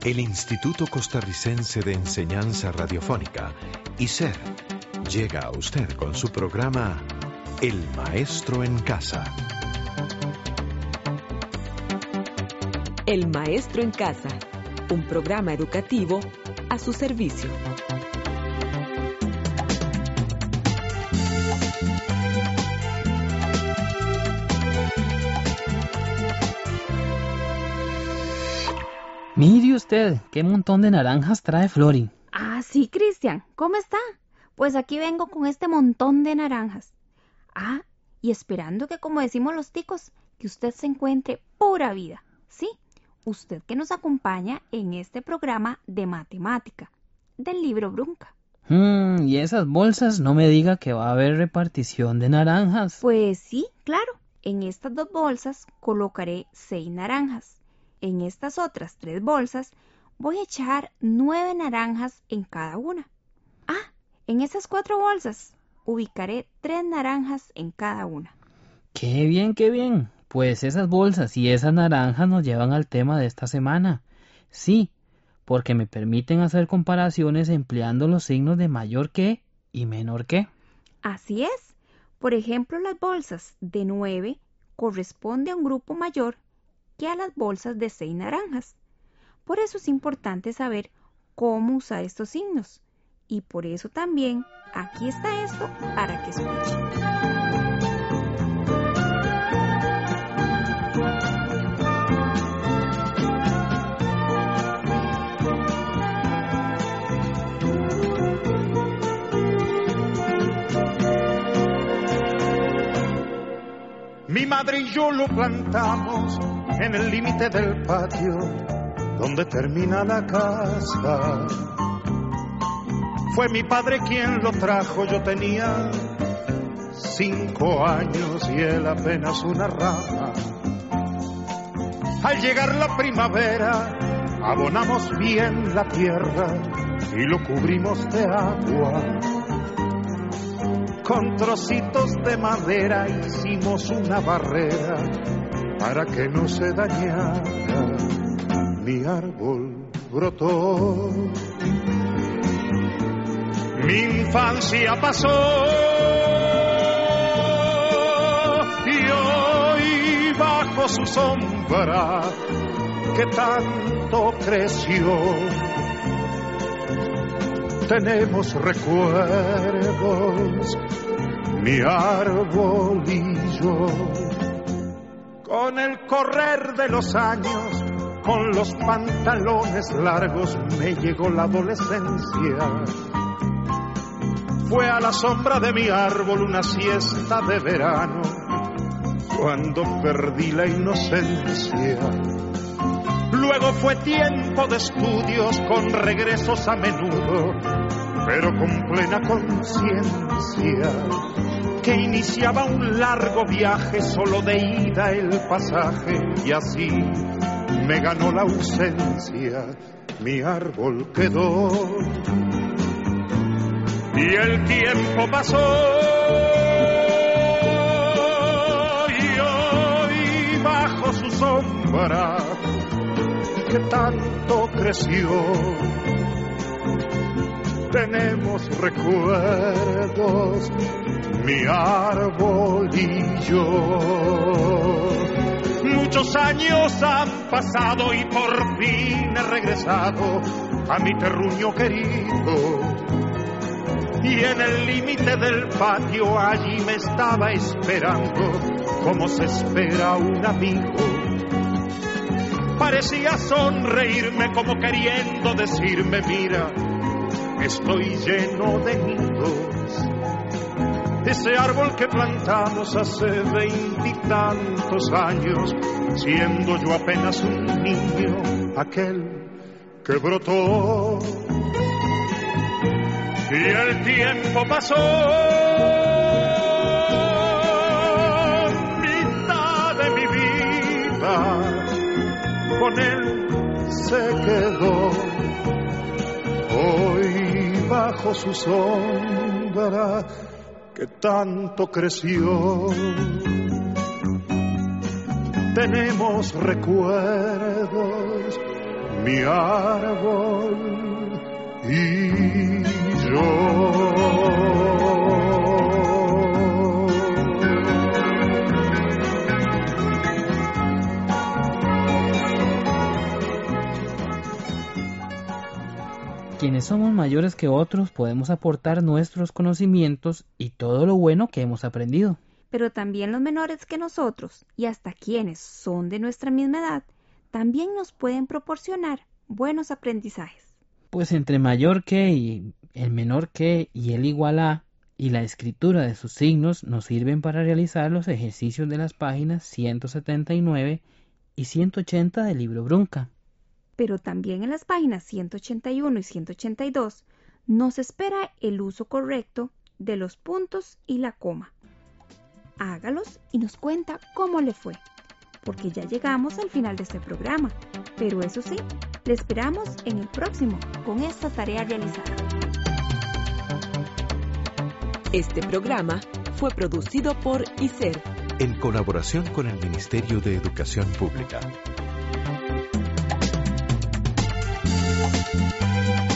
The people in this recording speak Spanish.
El Instituto Costarricense de Enseñanza Radiofónica, ICER, llega a usted con su programa El Maestro en Casa. El Maestro en Casa, un programa educativo a su servicio. Mire usted, qué montón de naranjas trae Flori. Ah, sí, Cristian, ¿cómo está? Pues aquí vengo con este montón de naranjas. Ah, y esperando que, como decimos los ticos, que usted se encuentre pura vida. Sí, usted que nos acompaña en este programa de matemática, del libro Brunca. Y esas bolsas, no me diga que va a haber repartición de naranjas. Pues sí, claro. En estas 2 bolsas colocaré 6 naranjas. En estas otras 3 bolsas voy a echar 9 naranjas en cada una. Ah, en esas 4 bolsas ubicaré 3 naranjas en cada una. ¡Qué bien, qué bien! Pues esas bolsas y esas naranjas nos llevan al tema de esta semana. Sí, porque me permiten hacer comparaciones empleando los signos de mayor que y menor que. Así es. Por ejemplo, las bolsas de 9 corresponde a un grupo mayor que a las bolsas de 6 naranjas. Por eso es importante saber cómo usar estos signos. Y por eso también aquí está esto para que escuchen. Mi madre y yo lo plantamos en el límite del patio donde termina la casa. Fue mi padre quien lo trajo, yo tenía 5 años y él apenas una rama. Al llegar la primavera abonamos bien la tierra y lo cubrimos de agua. Con trocitos de madera hicimos una barrera para que no se dañara. Mi árbol brotó, mi infancia pasó y hoy bajo su sombra que tanto creció tenemos recuerdos, mi árbol y yo. Con el correr de los años, con los pantalones largos, me llegó la adolescencia. Fue a la sombra de mi árbol una siesta de verano, cuando perdí la inocencia. Luego fue tiempo de estudios con regresos a menudo, pero con plena conciencia que iniciaba un largo viaje, solo de ida el pasaje, y así me ganó la ausencia. Mi árbol quedó y el tiempo pasó y hoy bajo su sombra que tanto creció tenemos recuerdos, mi árbol y yo. Muchos años han pasado y por fin he regresado a mi terruño querido. Y en el límite del patio allí me estaba esperando, como se espera un amigo. Parecía sonreírme como queriendo decirme, mira, estoy lleno de nidos. Ese árbol que plantamos hace 20 y tantos años, siendo yo apenas un niño, aquel que brotó. Y el tiempo pasó, mitad de mi vida con él se quedó. Hoy bajo su sombra que tanto creció, tenemos recuerdos, mi árbol y yo. Quienes somos mayores que otros podemos aportar nuestros conocimientos y todo lo bueno que hemos aprendido. Pero también los menores que nosotros, y hasta quienes son de nuestra misma edad, también nos pueden proporcionar buenos aprendizajes. Pues entre mayor que y el menor que y el igual a y la escritura de sus signos nos sirven para realizar los ejercicios de las páginas 179 y 180 del libro Brunca. Pero también en las páginas 181 y 182 nos espera el uso correcto de los puntos y la coma. Hágalos y nos cuenta cómo le fue, porque ya llegamos al final de este programa, pero eso sí, le esperamos en el próximo con esta tarea realizada. Este programa fue producido por ICER, en colaboración con el Ministerio de Educación Pública.